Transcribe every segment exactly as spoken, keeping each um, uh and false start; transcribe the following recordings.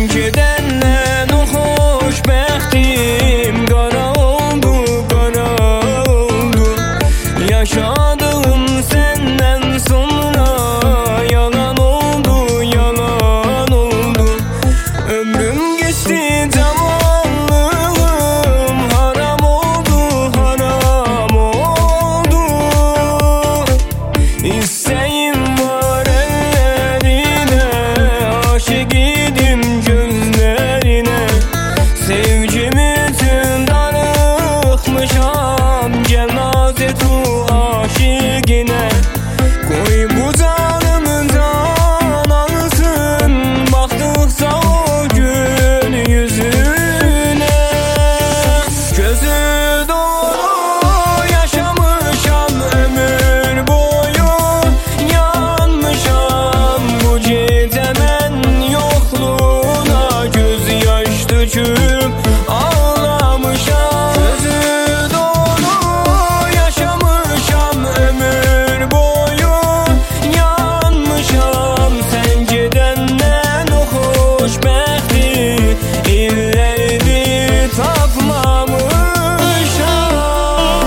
gedenden o xoşbəxtim qara oldu, qara oldu. Yaşadığım senden sonra yalan oldu, yalan oldu. Ömrüm geçti, zamanlığım haram oldu, haram oldu. İsteğim var ellerine, aşık idim gözlerine. Sevgimi tüm darıkmışam, cenaze tu aşıkine. Koy bu canımın can alsın, baktıkça o gün yüzüne. Gözü dolu yaşamışam, ömür boyu yanmışam. Bu gece ben yokluğuna göz yaş döküp ağlamışam. Gözü dolu yaşamışam, ömür boyu yanmışam. Sen gedenden o xoşbəxti illərdir tapmamışam.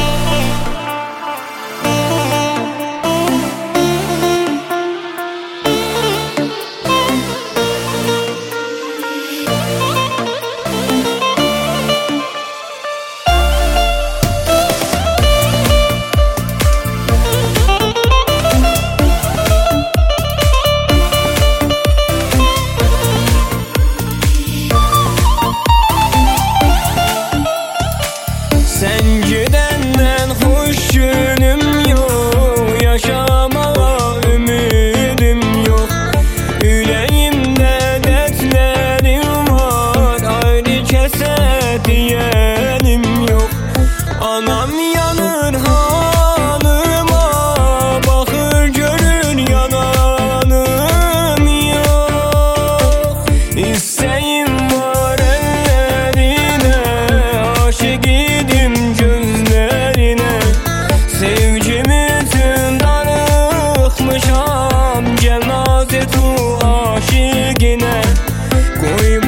Sen gedenden hoş günüm yok, yaşamaya ümidim yok. Yüreğimde dertlerim var, ayrı keser diyenim yok. Anam yanır halıma, bakır görür yananım yok. İsteğim var ellerine, aşık idim gözlerine. Sevgimi tüm darıkmışam, cenaze tu aşıkine. Koy